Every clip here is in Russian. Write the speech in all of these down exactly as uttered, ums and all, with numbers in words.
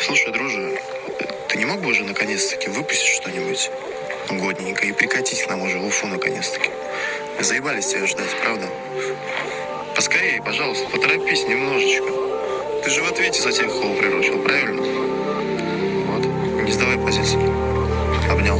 Слушай, друже, ты не мог бы уже наконец-таки выпустить что-нибудь годненькое и прикатить к нам уже в Уфу наконец-таки? Мы заебались тебя ждать, правда? Поскорее, пожалуйста, поторопись немножечко. Ты же в ответе за тех, кого приручил, правильно? Вот, не сдавай позиции. Обнял.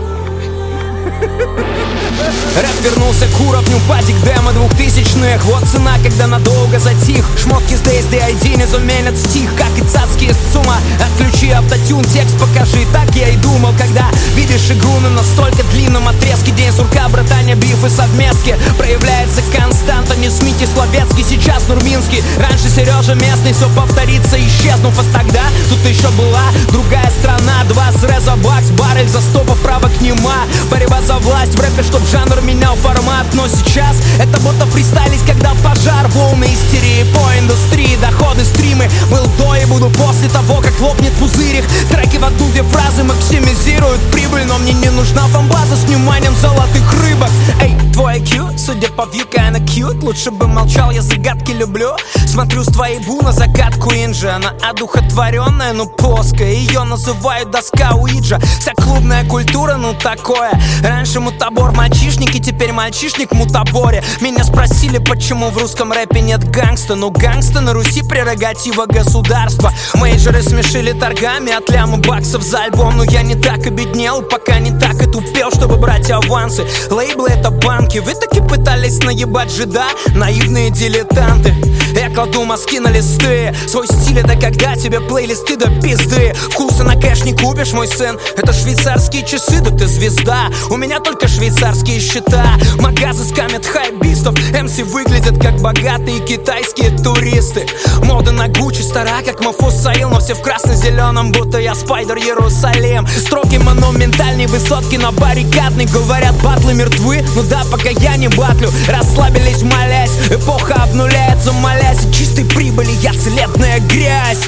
Рэп вернулся к уровню падик демо двухтысячных. Вот цена, когда надолго затих. Шмотки с ди эс ди ай ди не заменят стих, как и цацкие с ЦУМа. Отключи автотюн, текст покажи. Так я и думал, когда видишь игру на настолько длинном отрезке. День сурка, братания, бифы, совместки. Проявляется константа, не Смити, Словецкий. Сейчас Нурминский, раньше Сережа местный. Все повторится, исчезнув от тогда. Тут еще была другая страна. Два среза, бакс, баррель за сто поправок нема. Борьба за власть в рэпе, чтоб жанр менял формат. Но сейчас это будто фристайлить, когда пожар. Волны истерии по индустрии, доходы, стримы. Был до и буду после того, как лопнет пузырь их. Треки в одну, две фразы максимизируют прибыль. Но мне не нужна фанбаза с вниманием золотых рыбок. Эй, твой ай кью, судя по view, kinda cute. Лучше бы молчал, я загадки люблю. Смотрю с твоей бу на закатку инжа. Она одухотворенная, но плоская. Ее называют доска Уиджа. Вся клубная культура, ну такое. Раньше мутабор мальчишники, теперь мальчишник в мутаборе. Меня спросили, почему в русском рэпе нет гангста. Ну гангста на Руси прерогатива государства. Мейджоры смешили торгами от ляма баксов за альбом. Но я не так обеднел, пока не так и тупел, чтобы брать авансы. Лейблы это банки, вы таки пытались наебать жида. Наивные дилетанты. Я кладу мазки на листы. Свой стиль это когда тебе плейлисты до пизды. Вкуса на кэш не купишь, мой сын. Это швейцарские часы, да ты звезда. У меня только швейцарские счета. Магазы скамят хайбистов. эм си выглядят как богатые китайские туристы. Мода на Гуччи стара, как Мафусаил. Но все в красно-зеленом, будто я Спайдер Иерусалим. Строки монументальные, высотки на баррикадной. Говорят, батлы мертвы, ну да, пока я не батлю. Расслабились, молясь, эпоха обнуляется, молясь. И чистой прибыли я целебная грязь.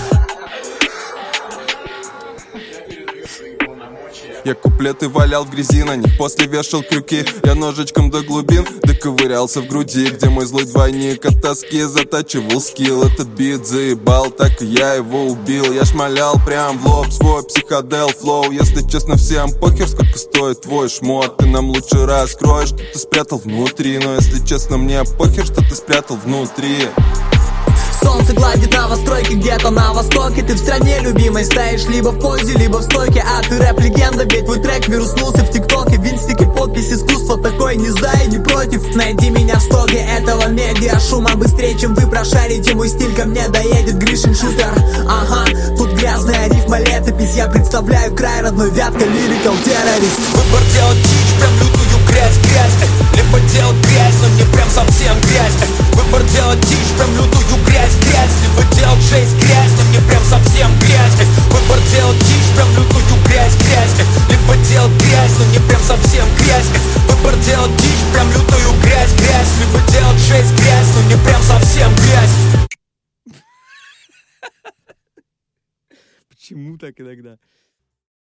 Я куплеты валял в грязи, на них после вешал крюки. Я ножичком до глубин доковырялся в груди, где мой злой двойник от тоски затачивал скилл. Этот бит заебал, так и я его убил. Я шмалял прям в лоб свой психодел флоу. Если честно, всем похер, сколько стоит твой шмот. Ты нам лучше раскроешь, что ты спрятал внутри. Но если честно, мне похер, что ты спрятал внутри. Солнце гладит новостройки где-то на востоке. Ты в стране любимой стоишь либо в позе, либо в стойке. А ты рэп-легенда, ведь твой трек вируснулся в ТикТоке. Винстики, подпись, искусство такой не за и не против. Найди меня в стоге этого медиа шума. Быстрее, чем вы прошарите, мой стиль ко мне доедет Гришин шутер. Ага, тут грязная рифма, летопись. Я представляю край родной, вятка, лирикал террорист. Выбор делать дичь, прям лютую грязь, грязь. Либо делать грязь, но не прям совсем грязь. Выбор делать дичь, прям лютую грязь, грязь. Либо делать жесть, грязь, но не прям совсем грязь. Выбор делать дичь, прям лютую грязь, грязь. Либо делать грязь, но не прям совсем грязь. Выбор делать дичь, прям лютую грязь, грязь. Либо делать жесть, грязь, но не прям совсем грязь. Почему так иногда?